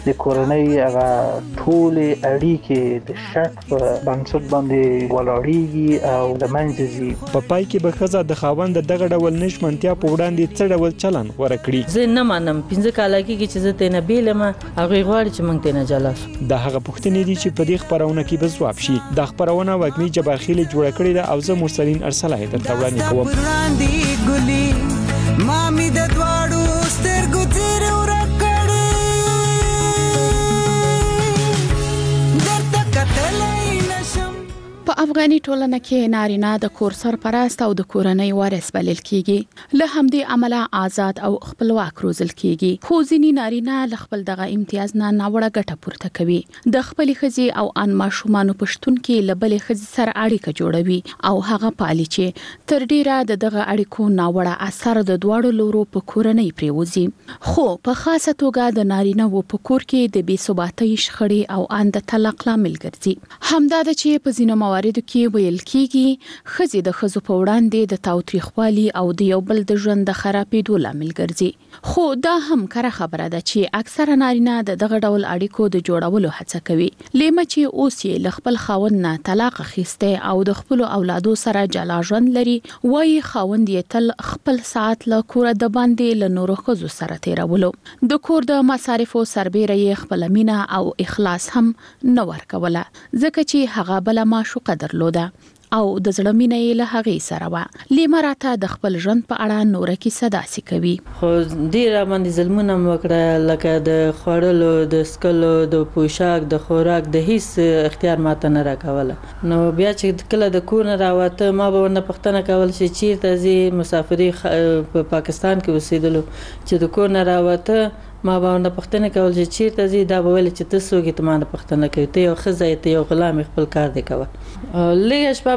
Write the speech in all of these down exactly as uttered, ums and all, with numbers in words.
د کورنۍ هغه ټولې اړیکې د شک په بنسټ باندې ولاړېږي او د منځه ځي. په پای کې به ښځه د خاوند دغه ډول نشمنتیا په وړاندې څه ډول چلند غوره کړي. زه نه منم پنځه کاله کېږي چې زه ترې نه بېل یم، هغوی غواړي چې موږ ترې نه جلا شو. دا هغه پوښتنې دي چې په دې خپرونه کې به ځواب شي. دا خپرونه وږمې جبارخیل جوړه کړې ده او زه مرسلین ارسلای درته وړاندې کوم. مامي د دواړو سترګو تیرې ورکړې درته کتلی نشم. په افغاني ټولنه کې نارینه د کور سرپرست او د کورنۍ وارث بلل کیږي. له همدې امله آزاد او خپلواک روزل کیږي. خو ځینې نارینه له خپل دغه امتیاز نه ناوړه ګټه پورته کوي. د خپلې ښځې او ان ماشومانو په شتون کې له بلې ښځې سره اړیکه جوړوي او هغه پالي چې تر ډیره د دغه اړیکو ناوړه اثر د دواړو لورو په کورنۍ پریوزي. خو په خاصه توګه د نارینه و په کور کې د بې ثباتۍ شخړې او ان د طلاق لامل ګرځي. همدا د چې په ځینو مواردو کې ویل کیږي ښځې د ښځو په وړاندې د تاوتریخوالي او د یو بل د ژوند د خرابېدو لامل ګرځي. خو دا هم کره خبره ده چې اکثره نارینه د دغه ډول اړیکو د جوړولو هڅه کوي. لیمه چې اوس یې له خپل خاوند نه طلاق اخیسته او د خپل اولادو سره جلا ژوند لري، وایي خاوند یې تل خپل ساعت له کوره د باندې له نورو ښځو سره تیرولو. د کور د مصارفو سربیره یې خپل مینه او اخلاص هم نه ورکوله، ځکه چې هغه بل معشوقه درلوده او د زړه مینه یې له هغې سره وه. لیمه راته د خپل ژوند په اړه نوره کیسه داسې کوي. خو ډېر باندې ظلمونه مې وکړه، لکه د خوړلو، د څښلو، د پوشاک، د خوراک، د هیڅ اختیار ماته نه راکوله. نو بیا چې کله د کور نه راوته ما به ورنه پوښتنه کول چې چیرته ځې، مسافري په پاکستان کې اوسېدلو، چې د کور نه راوته ما به ورنه پوښتنه کول چې چیرته ځې، دا به ویل چې ته څوک یې، ته ما نه پوښتنه کوي، ته یو ښځه یې، ته یو غلام یې، خپل کار دې کوه. لږه شپه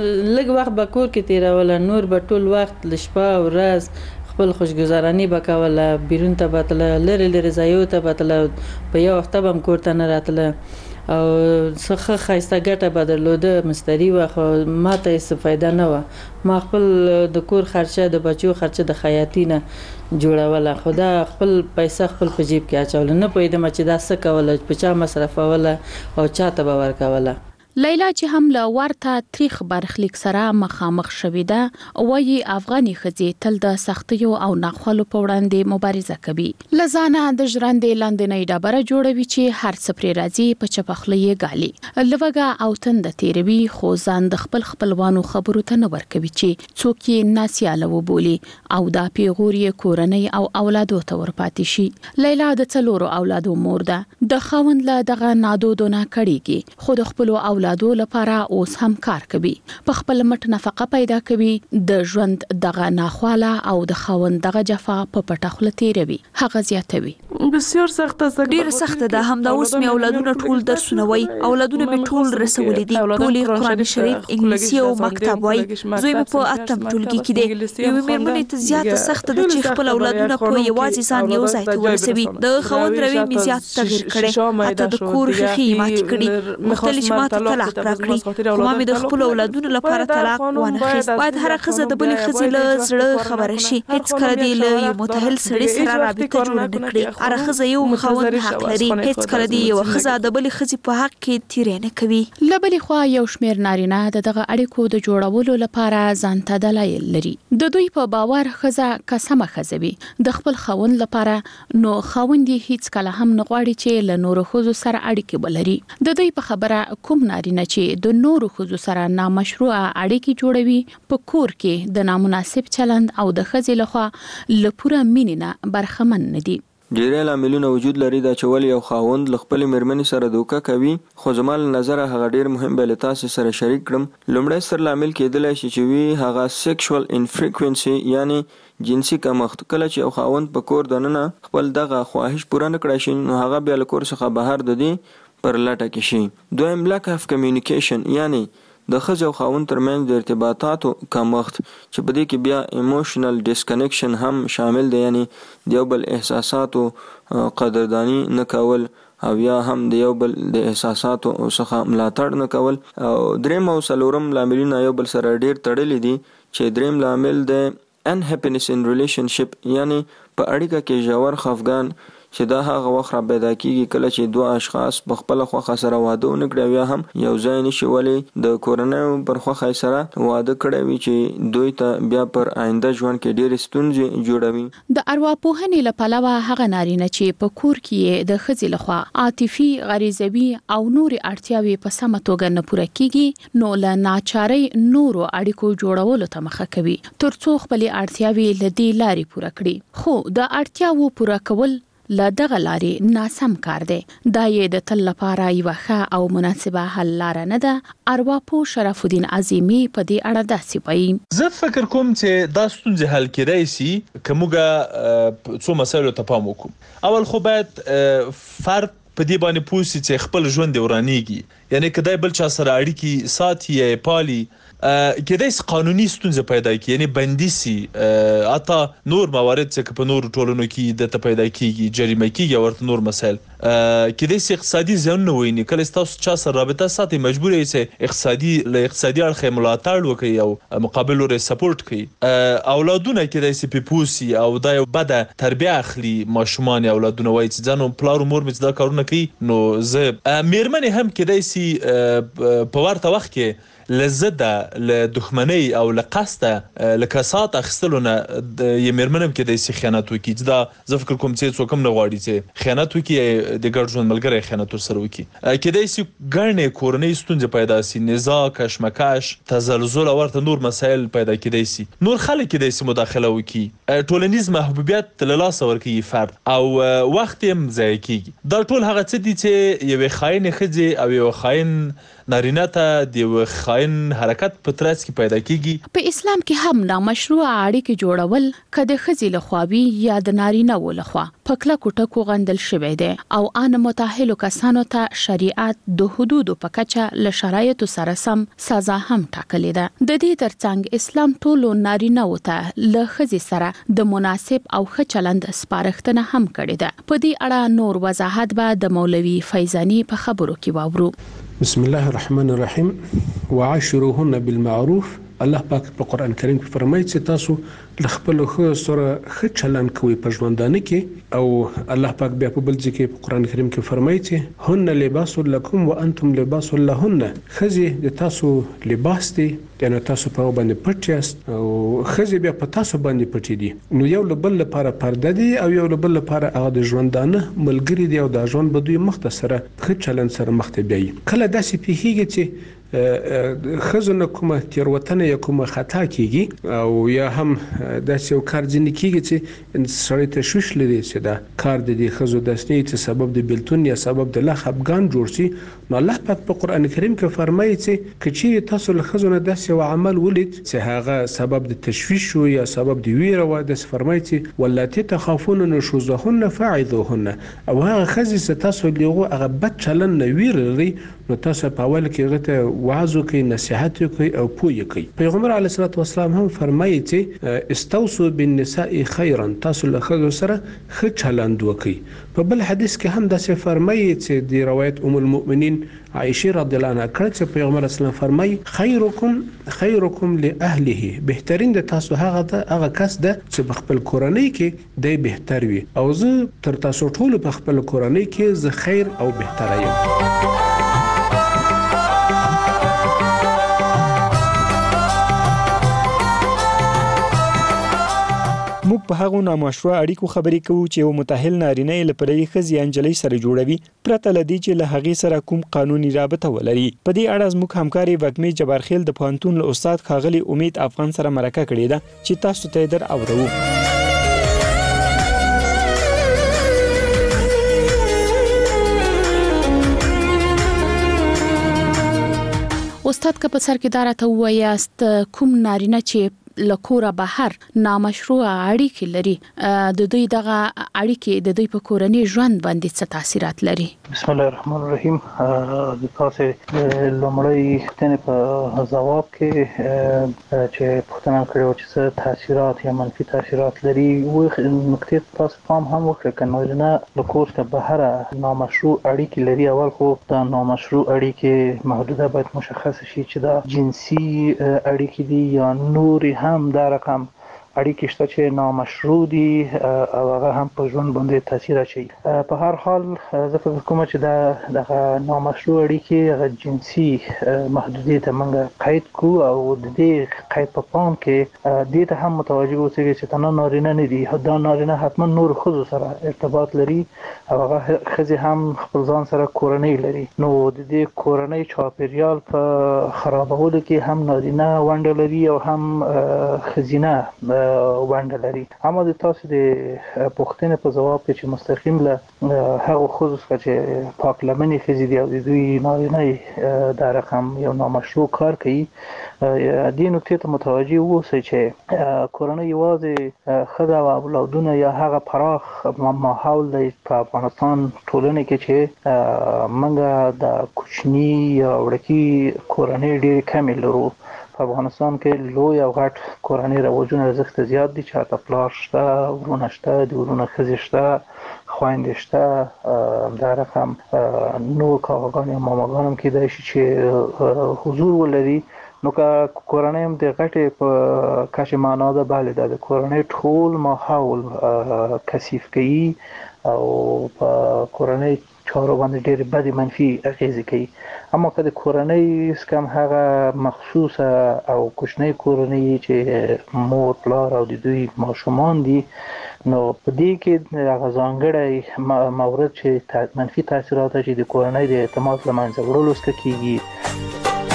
لږ وخت به کور کې تېروله، نور به ټول وخت له شپه او ورځ خپل خوشګذراني به کوله، بیرون ته به تله، لرې لرې ځایو ته به تله، په یو وخته به هم کور ته نه راتله او څه ښه ښایسته ګټه به درلوده، مستري وه، خو ما ته هېڅ فایده نه وه. ما خپل د کور خرچه، د بچو خرچه د خیاطي نه جوړوله، خو دا خپل پیسه خپل په جیب کې اچوله. نه پوهېدم چې دا څه کوله، په چا مصرفوله او چا ته به ورکوله. لیلا چې هم له ورته تاریخ برخلیک سره مخامخ شوې ده، وایي افغاني ښځې تل د سختیو او ناخوالو په وړاندې مبارزه کوي. له ځانه د ژرندې لاندنۍ ډبره جوړوي چې هر څه پرې راځي په چپه خوله یې ګالي، لوږه او تنده تېروي، خو ځان د خپل خپلوانو خبرو ته نه ورکوي چې څوک یې ناسیاله وبولي او دا پیغور یې کورنۍ او اولادو ته ورپاتې شي. لیلا د څلورو اولادو مور ده. د خاوند له دغه نادودو نه کړېږي، خو د خپلو اولادو لپاره اوس هم کار کوي، په خپل مټ نفقه پیدا کوي، د ژوند دغه ناخواله او د خاوند دغه جفا په پټه خوله تېروي. هغه زیاتوي: بسیار سخته ده، ډیر سخته ده. همدا اوس مې اولادونه ټول درسونه وایي، اولادونه مې ټول رسولي دي، ټول قرآن شریف، انګلیسي او مکتب وایي. زوی مې په اتم ټولګي کې دی. یوې مېرمنې ته زیاته سخته ده چې خپل اولادونه په یوازې ځان یو ځای ته ورسوي. د خاوند روی مې زیات تغیر کړی، حتی د کور ښیښې یې ماتې کړي، غوښتل چې ما ته طلاق راکړي، خو ما مې د خپل اولادونو لپاره طلاق وانخیست. باید هره ښځه د بلې ښځې له زړه خبره شي، هیڅ کله دې له یو متحل سړي سره رابطه جوړه نه کړي. هره ښځه یو خاوند حق لري، هیڅ کله دې یوه ښځه د بلې ښځې په حق کې تیری نه کوي. له بلې خوا یو شمېر نارینه د دغه اړیکو د جوړولو لپاره ځان ته دلایل لري. د دوی په باور ښځه که سمه ښځه وي د خپل خاوند لپاره، نو خاوند یې هیڅ کله هم نه غواړي چې له نورو ښځو سره اړیکې ولري. د دوی په خبره کوم نارینه چې د نورو ښځو سره نامشروعه اړیکې جوړوي، په کور کې د نامناسب چلند او د ښځې لخوا له پوره مینې نه برخمن نه دي. ډېری لاملونه وجود لري دا چې ولې یو خاوند له خپلې مېرمنې سره دوکه کوي، خو زما له نظره هغه ډېر مهم به له تاسې سره شریک کړم. لومړی ستر لامل کېدلی شي چې وي هغه سیکشوال انفریکوینسي، یعنی جنسي کمښت. کله چې یو خاوند په کور دننه خپل دغه خواهش پوره نه کړی شي، نو هغه بیا له کور څخه بهر د دې پر لټه کې شي. دویم لاک اف کمیونیکیشن، یعنی د ښځې او خاوند ترمنځ د ارتباطاتو کمښت، چې په دې کې بیا ایموشنل ډسکنیکشن هم شامل دی، یعنی د یو بل احساساتو قدردانی نه کول او یا هم د یو بل د احساساتو څخه ملاتړ نه کول. او دریم او څلورم لاملونه یو بل سره ډیر تړلي دي، چې دریم لامل د unhappiness in relationship، یعنی په اړیکه کې ژور خفګان چې دا هغه وخت را پیدا کیږي کله چې دوه اشخاص په خپل خوخه سره واده ونه کړي یا هم یو ځای نشي ولی د کورنۍ پر خوخه سره واده کړي وي چې دوی ته بیا پر آینده ژوند کې ډېر ستونزې جوړوي. د ارواپوهنې له پلوه هغه نارینه چې په کور کې د ښځې لخوا عاطفي غریزوي او نورې اړتیاوې په سمه توګه نه پوره کیږي نو له ناچارۍ نورو اړیکو جوړولو ته مخه کوي ترڅو خپل اړتیاوې له دې لارې پوره کړي. خو د اړتیاوو پوره کول له دغه لارې ناسم کار دی. دا یې د تل لپاره یوه ښه او مناسبه حل لاره نه ده. ارواپوه شرف الدین عظیمی په دې اړه داسې وایي. زه فکر کوم چې دا ستونزې حل کېدای شي که موږ څو مسایلو ته پام وکړو. اول خو باید فرد په دې باندې پوه شي چې خپل ژوند ورانیږي، یعنی که دی بل چا سره اړیکې ساتي یا پالي کېدای شي قانوني ستونزې پیدا کړي، یعنی بندي سي. حتی نور موارد چې په نورو ټولنو کې دته پیدا کیږي، جریمه کیږي ورته نور مسایل کېدای شي اقتصادي زیانونه وویني. کله ستاسو چا سره رابطه ساتي مجبور یې چې اقتصادي له اقتصادي اړخه ملاتړ وکړي او مقابل لوري سپورټ کوي. اولادونه کېدای شي په پوسی او دا یو بده تربیه اخلي ماشومان اولادونه وایي چې ځانو پلار مور مې دا کارونه کوي نو زه میرمنې هم کېدای شي په ورته وخت کې لزده له دښمنۍ او له قصده له کسات اخیستلو نه یې میرمن هم کېدای شي خیانت وکړي. دا زه فکر کوم چې څوک هم نه غواړي چې خیانت وکړي، د ګډ ژوند ملګری خیانت ورسره وکړي. کېدای شي ګڼې کورنۍ ستونزې پیدا شي، نزاع، کشمکش، تزلزل او ورته نور مسایل پیدا کېدای شي. نور خلک کېدای شي مداخله وکړي، ټولنیز محبوبیت له لاسه ورکوي فرد او وخت هم ضایع کېږي. دا ټول هغه څه دي چې یوې خاینې ښځې او یو خاین نارینه ته د یو خاین حرکت په ترڅ کې پیدا کیږي. په اسلام کې هم نامشروع اړیکې جوړول کده ښځې لخوا وي یا د نارینه ولخوا په کلکو ټکو غندل شوی دی او ان متأهلو کسانو ته شریعت د حدودو په کچه له شرایطو سره سم سزا هم ټاکلې ده. د دې ترڅنګ اسلام ټولو نارینه وته له ښځې سره د مناسب او ښه چلند سپارښتنه هم کړې ده. په دې اړه نور وضاحت به د مولوي فیضانی په خبرو کې واورو. بسم الله الرحمن الرحیم وعاشروهن بالمعروف. الله پاک په قران کریم کې فرمایي چې تاسو له خپل خو سره ښه چلند کوئ په ژوندانه کې، او الله پاک بیا په بل ځای کې په قران کریم کې فرمایي چې هن لباس لكم وانتم لباس لهن. ښځې د تاسو لباس دي، یعنی تاسو په باندې پټ یاست او ښځې بیا په تاسو باندې پټې دي. نو یو له بل لپاره پرده دي او یو له بل لپاره هغه د ژوندانه ملګری دي او د ژوند به دوی مختصره ښه چلند سره مخ ته بیایي. کله داسې پیښیږي چې خزونه کومه تیروتنه یا کومه خطا کیږي او یا هم داسې یو کار ځینې کیږي چې سړی تشویش لري چې دا کار د دې خزو داسنی چې سبب د بیلتون یا سبب د لخ افغان جوړ شي. نو الله پاک په قران کریم کې فرمایي چې کچې تاسو له خزونه داسې یو عمل ولید چې هغه سبب د تشویش شو یا سبب د ویره و، د فرمایي چې ولاتي تخافون نشوزهن فاعذوهن. او هغه خزې چې تاسو لغه هغه بد چلن نه ویره لري نو تاسو په اول کې غته وعظو کوي، نصيحت کوي او پوي کوي. پیغمبر علیه الصلاه والسلام هم فرمایي چې استوصوا بالنساء خيرا، تاسو له خزو سره ښه چلند وکړئ. په بل حدیث کې هم داسې فرمایي چې د روایت ام المؤمنین عائشه رضی الله عنها کړه چې پیغمبر اسلام فرمایي خیرکم خیرکم لاهله، بهترین د تاسو هغه د هغه کس ده چې په خپل کورنۍ کې دی بهتر وي، او زه تر تاسو ټول په خپل کورنۍ کې زه خیر او بهتر یم. موږ په هغو نامشروع اړیکو خبرې کوو چې یو متأهل نارینه یې له پردۍ ښځې یا نجلۍ سره جوړوي پرته له دې چې له هغې سره کوم قانوني رابطه ولري. په دې اړه زموږ همکارې وږمې جبارخیل د پوهنتون له استاد ښاغلي امید افغان سره مرکه کړې ده چې تاسو ته یې در اورو. استاد که په سر کې دا راته ووایاست کوم نارینه چې لکوره بهر نامشروع اړیکې لري د دوی دغه اړیکې د دوی په کورنۍ ژوند باندې څه تاثیرات لري؟ بسم الله الرحمن الرحیم. د تاسو لومړی پوښتنې په ځواب کې چې پوښتنه کړې چې څه تاثیرات یا منفي تاثیرات لري، و نکته تاسو پام هم وکړئ چې نارینه لکور څخه بهر نامشروع اړیکې لري. اول خو دا نامشروع اړیکې محدوده باید مشخص شي چې دا جنسي اړیکې دي یا نور هم دا رقم اړیکې شته چې نامشروع دي او هغه هم په ژوند باندې تاثیر اچوي. په هر حال زه فکر کوم چې دا دغه نامشروع اړیکې هغه جنسي محدودیت ته موږ قید کو او د دې قید په پام کې دې ته هم متوجه اوسئ چې تنها نارینه نه دي، دا نارینه حتما نور ښځو سره ارتباط لري او هغه ښځې هم خپل ځان سره کورنۍ لري. نو د دې کورنۍ چاپیریال په خرابولو کې هم نارینه ونډه لري او هم ښځینه ونډه لري. اما د تاسو د پوښتنې په ځواب کې چې مستقیم له هغه ښځو څخه چې پاک لمنې ښځې دي او د دوی نارینه دا رقم یو نامشروع کار کوي، دې نکتې ته متوجه اوسئ چې کورنۍ یوازې ښځه او اولادونه یا هغه پراخ ماحول دی په افغانستان ټولنې کې چې موږ د کوچني یا وړوکي کورنۍ ډېرې کمې لرو. په افغانستان کې لوی او غټ کورنۍ رواجونه ارزښت زیات دي چې حتی پلار شته، ورونه شته، د ورونه ښځې شته، خویندې شته، دا رقم نور کاکاګان یا ماماګان هم کېدای شي چې حضور ولري. نو که کورنۍ هم د غټې په کچې معنا ده، بله دا د کورنۍ ټول ماحول کثیف کوي او په کورنۍ چارو باندې ډېرې بدې منفي اغېزې کوي. اما که د کورنۍ کم هغه مخصوصه او کوچنۍ کورنۍ چې مور پلار او د دوی ماشومان دي، نو په دې کې هغه ځانګړی مورد چې منفي تاثیرات چې د کورنۍ د اعتماد له منځه وړلو څخه کېږي.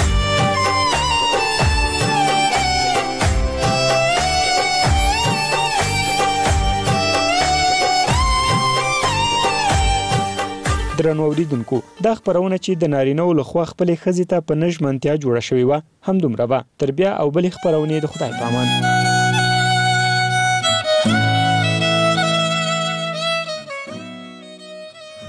درنو اوریدونکو، دا خبرونه چې د نارینه له خوا خپلې ښځې ته په نژمنتیا جوړه شوې وه همدومره به. تر بیا او بلې خبرونې د خدای په امان.